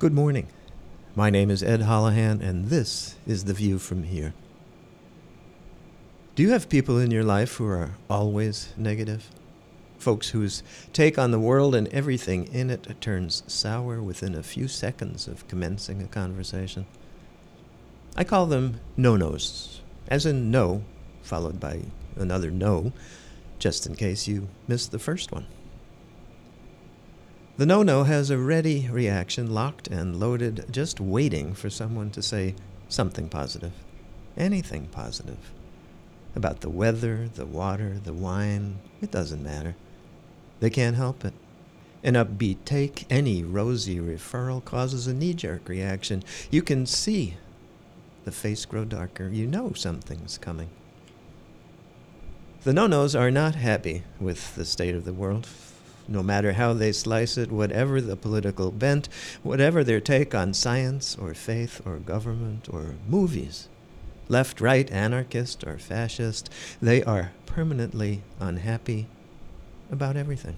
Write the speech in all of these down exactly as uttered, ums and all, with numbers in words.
Good morning. My name is Ed Holohan, and this is The View from Here. Do you have people in your life who are always negative? Folks whose take on the world and everything in it turns sour within a few seconds of commencing a conversation? I call them no-nos, as in no, followed by another no, just in case you missed the first one. The no-no has a ready reaction, locked and loaded, just waiting for someone to say something positive, anything positive. About the weather, the water, the wine, it doesn't matter. They can't help it. An upbeat take, any rosy referral causes a knee-jerk reaction. You can see the face grow darker. You know something's coming. The no-nos are not happy with the state of the world. No matter how they slice it, whatever the political bent, whatever their take on science or faith or government or movies, left, right, anarchist or fascist, they are permanently unhappy about everything.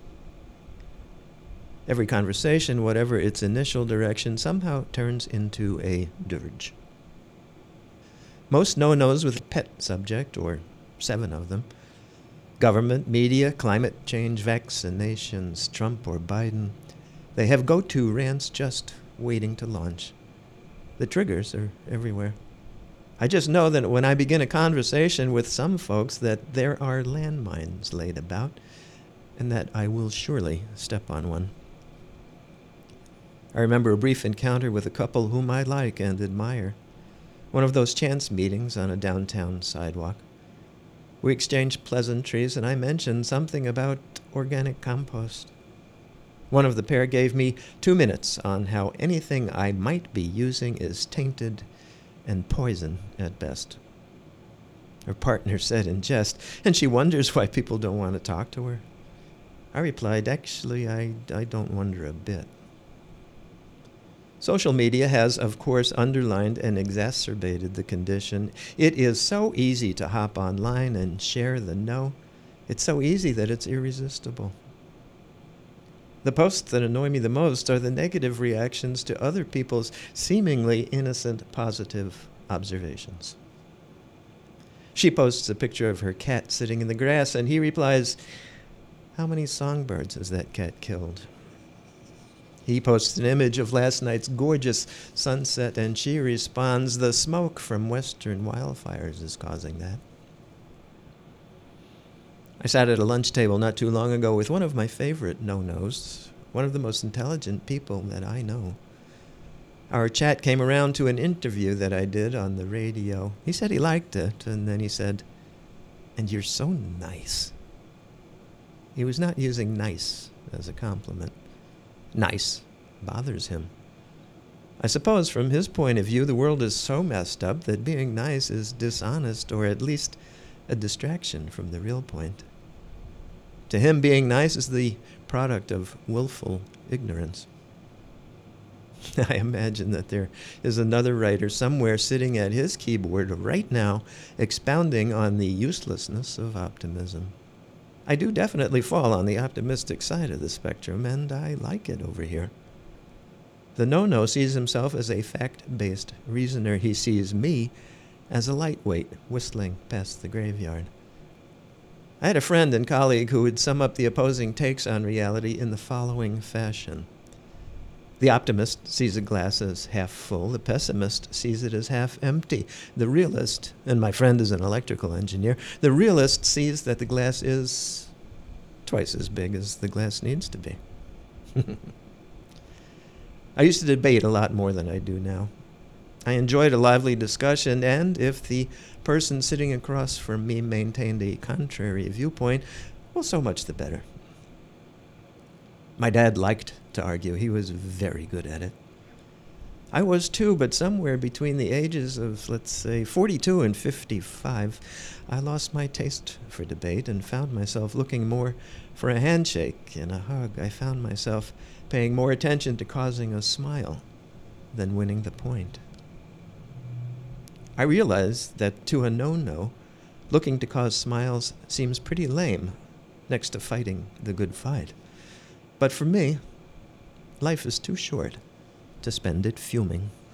Every conversation, whatever its initial direction, somehow turns into a dirge. Most no-nos with a pet subject, or seven of them, government, media, climate change, vaccinations, Trump or Biden, they have go-to rants just waiting to launch. The triggers are everywhere. I just know that when I begin a conversation with some folks that there are landmines laid about, and that I will surely step on one. I remember a brief encounter with a couple whom I like and admire. One of those chance meetings on a downtown sidewalk. We exchanged pleasantries, and I mentioned something about organic compost. One of the pair gave me two minutes on how anything I might be using is tainted and poison at best. Her partner said in jest, and she wonders why people don't want to talk to her. I replied, actually, I, I don't wonder a bit. Social media has, of course, underlined and exacerbated the condition. It is so easy to hop online and share the no. It's so easy that it's irresistible. The posts that annoy me the most are the negative reactions to other people's seemingly innocent positive observations. She posts a picture of her cat sitting in the grass, and he replies, "How many songbirds has that cat killed?" He posts an image of last night's gorgeous sunset, and she responds, "The smoke from western wildfires is causing that." I sat at a lunch table not too long ago with one of my favorite no-nos, one of the most intelligent people that I know. Our chat came around to an interview that I did on the radio. He said he liked it, and then he said, "And you're so nice." He was not using nice as a compliment. Nice bothers him. I suppose from his point of view, the world is so messed up that being nice is dishonest, or at least a distraction from the real point. To him, being nice is the product of willful ignorance. I imagine that there is another writer somewhere sitting at his keyboard right now expounding on the uselessness of optimism. I do definitely fall on the optimistic side of the spectrum, and I like it over here. The no-no sees himself as a fact-based reasoner. He sees me as a lightweight whistling past the graveyard. I had a friend and colleague who would sum up the opposing takes on reality in the following fashion. The optimist sees a glass as half full. The pessimist sees it as half empty. The realist, and my friend is an electrical engineer, the realist sees that the glass is twice as big as the glass needs to be. I used to debate a lot more than I do now. I enjoyed a lively discussion, and if the person sitting across from me maintained a contrary viewpoint, well, so much the better. My dad liked to argue. He was very good at it. I was too, but somewhere between the ages of, let's say, forty-two and fifty-five, I lost my taste for debate and found myself looking more for a handshake and a hug. I found myself paying more attention to causing a smile than winning the point. I realized that to a no-no, looking to cause smiles seems pretty lame next to fighting the good fight. But for me, life is too short to spend it fuming.